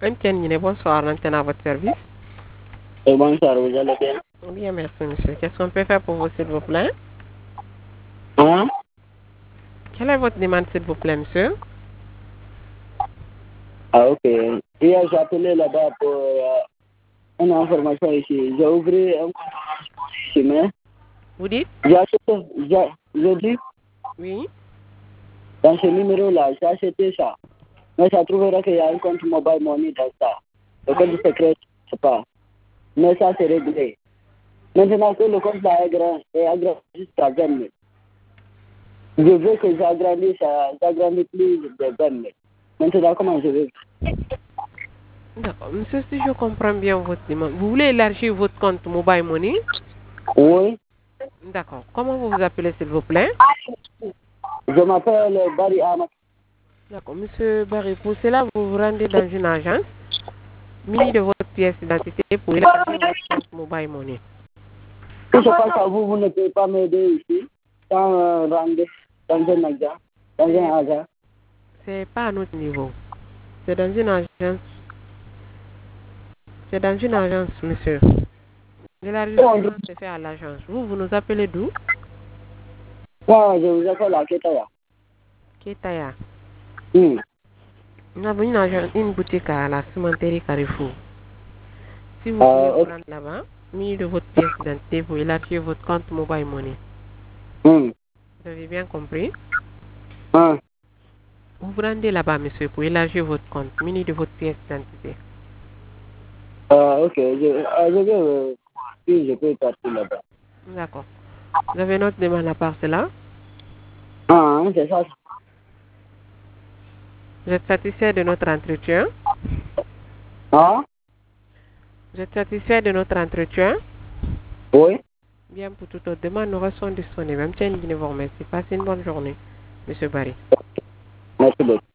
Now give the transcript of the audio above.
Antenne, bonsoir, l'antenne à votre service. Bonsoir, vous allez bien? Bien, merci, monsieur. Qu'est-ce qu'on peut faire pour vous, s'il vous plaît? Hein? Quelle est votre demande, s'il vous plaît, monsieur? Ah, ok. Hier, j'ai appelé là-bas pour une information ici. J'ai ouvert un compte ici, mais Vous dites? j'ai acheté, je dis, Oui. dans ce numéro-là, j'ai acheté ça. Mais ça trouvera qu'il y a un compte mobile money dans ça. Le compte secret, je sais pas. Mais ça, c'est réglé. Maintenant que le compte là est grand, et agrandi jusqu'à 20 000. Je veux que j'agrandisse plus de 20 000. Maintenant, comment je veux? D'accord. Monsieur, si je comprends bien votre demande, vous voulez élargir votre compte Mobile Money? Oui, D'accord. Comment vous vous appelez, s'il vous plaît? je m'appelle Barry Ahmad. D'accord. Monsieur Barry, pour cela, vous vous rendez dans une agence, muni de votre pièce d'identité pour élargir votre compte Mobile Money. Si je passe à vous, vous ne pouvez pas m'aider ici, sans rendre dans un magasin, dans un agent. C'est pas à notre niveau. C'est dans une agence. C'est dans une agence, monsieur. L'élargissement se fait à l'agence. Vous nous appelez d'où? Moi, je vous appelle à Ketaya. Ketaya. Hmm. Nous avons une boutique à la cimenterie Carrefour. Si vous voulez vous Ok. rendre là-bas, mis de votre pièce d'identité pour élargir votre compte Mobile Money. Hmm. Vous avez bien compris? Ah. Vous vous rendez là-bas, monsieur, pour élargir votre compte, muni de votre pièce d'identité. Ok, je vais, si je peux partir là-bas. D'accord. Vous avez notre demande à part cela? Ah, c'est ça. Vous êtes satisfait de notre entretien? Ah, Vous êtes satisfait de notre entretien? oui. Bien, pour toute autre demande, nous restons disponibles. Même si vous remercie. Passez une bonne journée, monsieur Barry. Merci beaucoup.